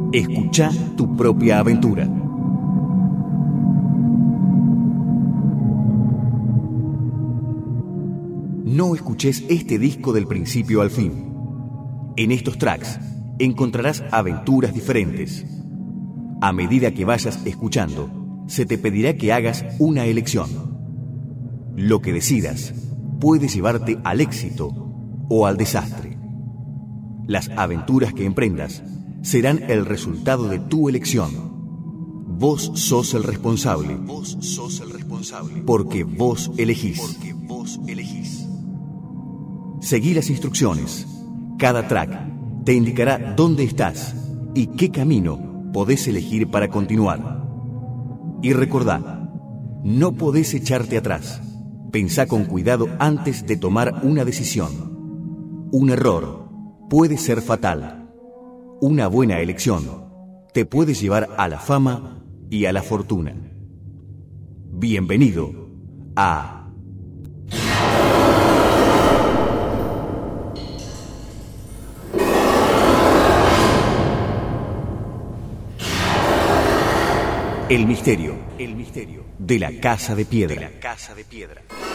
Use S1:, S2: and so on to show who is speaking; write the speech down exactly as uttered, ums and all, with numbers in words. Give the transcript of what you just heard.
S1: Escucha tu propia aventura. No escuches este disco del principio al fin. En estos tracks encontrarás aventuras diferentes. A medida que vayas escuchando, se te pedirá que hagas una elección. Lo que decidas puede llevarte al éxito o al desastre. Las aventuras que emprendas serán el resultado de tu elección. Vos sos el responsable. Vos sos el responsable. Porque vos elegís. Porque vos elegís. Seguí las instrucciones. Cada track te indicará dónde estás y qué camino podés elegir para continuar. Y recordá, no podés echarte atrás. Pensá con cuidado antes de tomar una decisión. Un error puede ser fatal. Una buena elección te puede llevar a la fama y a la fortuna. Bienvenido a El misterio, el misterio de la Casa de Piedra. De la Casa de Piedra.